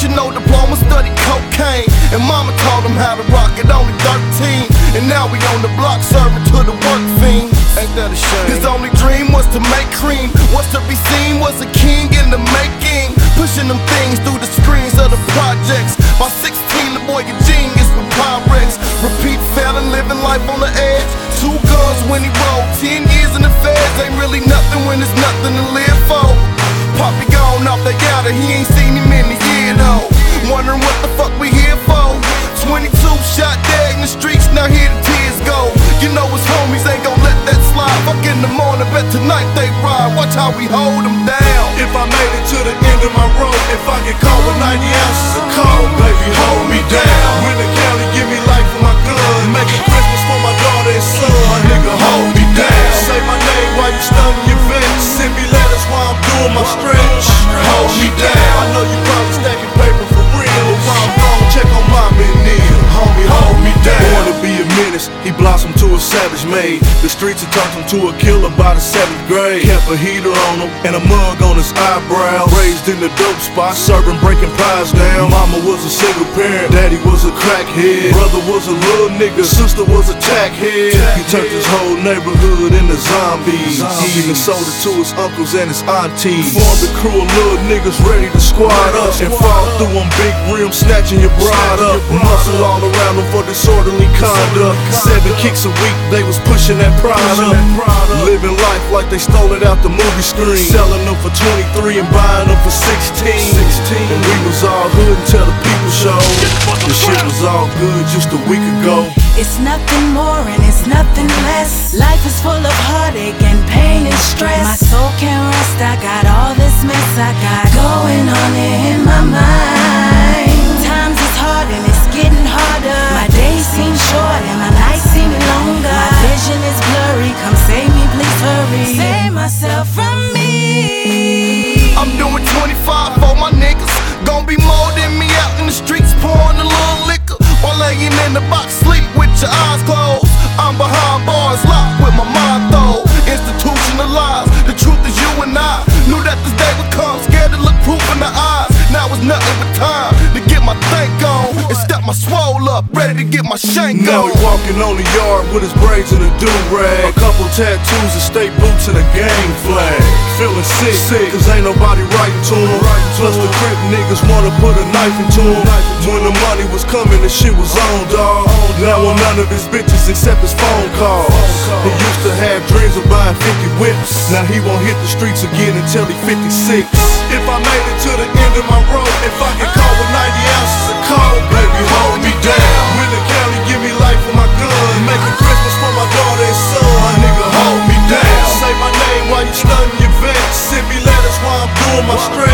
vocational diploma, studied cocaine. And mama taught him how to rock at only 13. And now we on the block serving to the work fiends. Ain't that a shame? His only dream was to make cream, was to be seen, was a king in the making. Pushing them things through the screens of the projects. By 16, the boy a genius with Pyrex. Repeat felon, living life on the edge. 2 guns when he rolled, 10 years in the feds. Ain't really nothing when there's nothing to live for. Poppy gone off the yachter, he ain't seen him in a year though. Wondering what the fuck we here for. 22 shot dead in the streets, now here the tears go. You know his homies ain't gon' let that slide. Fuck in the morning, bet tonight they ride. Watch how we hold them down. If I made it to the end of my road, if I get caught with 90 ounces of coke, baby, hold me down. When the county give me life for my gun, making Christmas for my daughter and son, nigga, hold me down. Say my name while you stunning your vets. Send me letters while I'm doing my stretch. Hold me down. I know you probably stacking paper for real, but while I'm gone, check on mama and Neil. Homie, hold me down. Born to be a menace, he blossomed to a savage maid. The streets had turned him to a killer by the 7th grade. Kept a heater on him and a mug on his eyebrow. Raised in the dope spot, serving, breaking pies down. Mama was a single parent, daddy was a crackhead. Brother was a little nigga, sister was a tackhead. He turned his whole neighborhood into zombies. He even sold it to his uncles and his aunties. Formed a crew of little niggas ready to squad up and fall through on big rims, snatching your bride up. Muscle all around them for disorderly conduct. 7 kicks a week, they was pushing that product. Living life like they stole it out the movie screen. Selling them for 23 and buying them for 16. And we was all hood until the people showed. The shit was all good just a week ago. It's nothing more and it's nothing less. Life is full of heartache and pain and stress. My soul can't rest, I got all this mess I got going on in my mind. Times is hard and it's getting harder. My days seem short and my nights seem longer. My vision is blurry, come save me, please hurry. Save myself from me. I'm doing 25 for my niggas. Gon' be more than me out in the streets pouring a little liquor while laying in the box, sleep with your eyes closed. I'm behind bars, locked with my mind though. Institutionalized, the truth is you and I knew that this day would come, scared to look proof in the eyes. Now it's nothing but time to get my think on and step my swole up, ready to get my shank on. Now he walking on the yard with his braids and a do-rag. A couple tattoos and state boots and a gang flag. Feeling sick, cause ain't nobody writing to him. Plus the crip niggas wanna put a knife into him. When the money was coming, the shit was on, dawg. Now on none of his bitches except his phone calls. He used to have dreams of buying 50 whips. Now he won't hit the streets again until he 56. If I made it to the end of my road, if I get caught with 90 ounces of coke, baby, hold me down. When the county give me life for my gun, making Christmas for my daughter and son, nigga, hold me down. Say my name while you stunning your vets. Send me letters while I'm doing my stretch.